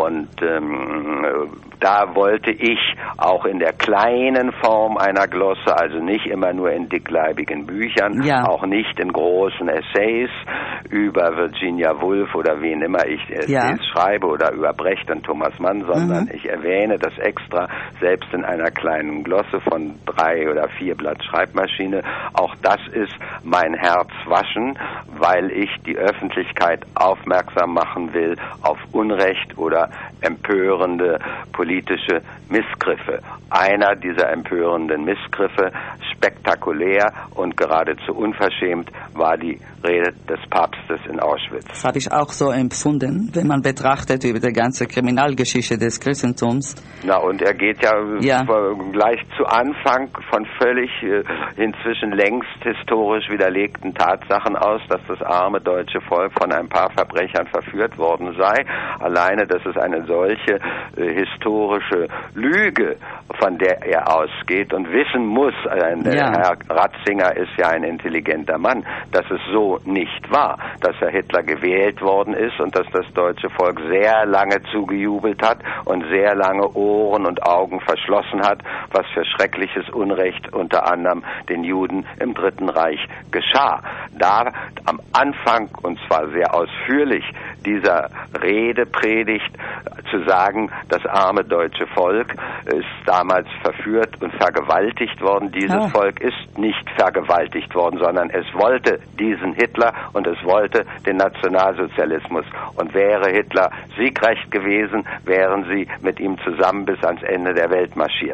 Und da wollte ich auch in der kleinen Form einer Glosse, also nicht immer nur in dickleibigen Büchern, auch nicht in großen Essays über Virginia Woolf oder wen immer ich Essays schreibe oder über Brecht und Thomas Mann, sondern ich erwähne das extra, selbst in einer kleinen Glosse von 3 oder 4 Blatt Schreibmaschine. Auch das ist mein Herz waschen, weil ich die Öffentlichkeit aufmerksam machen will auf Unrecht oder empörende politische Missgriffe. Einer dieser empörenden Missgriffe, spektakulär und geradezu unverschämt, war die Rede des Papstes in Auschwitz. Das habe ich auch so empfunden, wenn man betrachtet über die ganze Kriminalgeschichte des Christentums. Na, und er geht ja gleich zu Anfang von völlig inzwischen längst historisch widerlegten Tatsachen aus, dass das arme deutsche Volk von ein paar Verbrechern verführt worden sei. Alleine, dass es eine solche historische Lüge, von der er ausgeht und wissen muss, Herr Ratzinger ist ja ein intelligenter Mann, dass es so nicht war, dass Herr Hitler gewählt worden ist und dass das deutsche Volk sehr lange zugejubelt hat und sehr lange Ohren und Augen verschlossen hat, was für schreckliches Unrecht unter anderem den Juden im Dritten Reich geschah. Da am Anfang, und zwar sehr ausführlich, dieser Redepredigt zu sagen, das arme deutsche Volk ist damals verführt und vergewaltigt worden. Dieses Volk ist nicht vergewaltigt worden, sondern es wollte diesen Hitler und es wollte den Nationalsozialismus. Und wäre Hitler siegreich gewesen, wären sie mit ihm zusammen bis ans Ende der Welt marschiert.